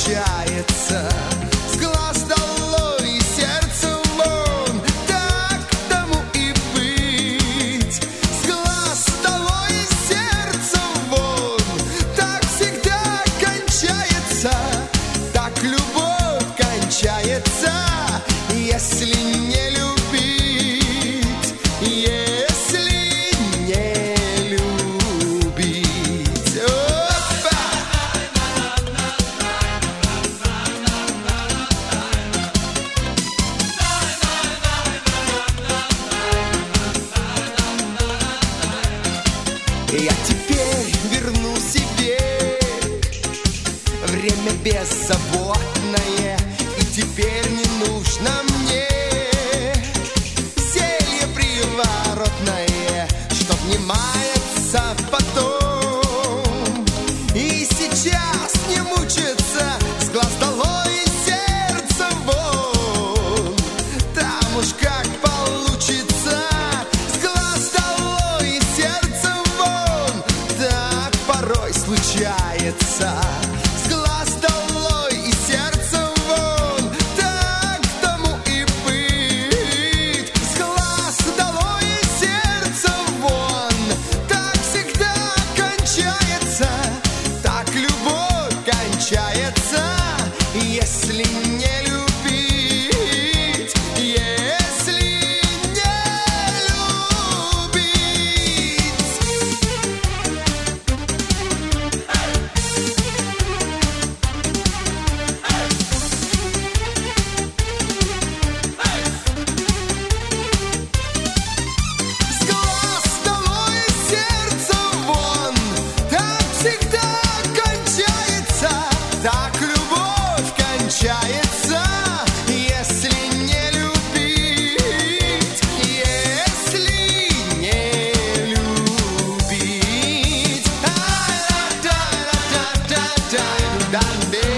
случается. С глаз долой и сердце вон, так тому и быть. С глаз долой и сердце вон, так всегда кончается. Так любовь кончается, если не любить, если не любить. Опа! Я теперь верну себе время беззаботное, и теперь не нужно мне зелье приворотное, чтоб не маяться потом и сейчас не мучиться. С глаз долой и сердце вон, там уж как получится. С глаз долой и сердце вон, так порой случается. С глаз долой и сердце вон, так тому и быть. С глаз долой и сердце вон, так всегда кончается. Так любовь кончается, если не любить, если не любить. С глаз долой и сердце вон, так всегда кончается. Так любовь кончается, если не любить, если не любить.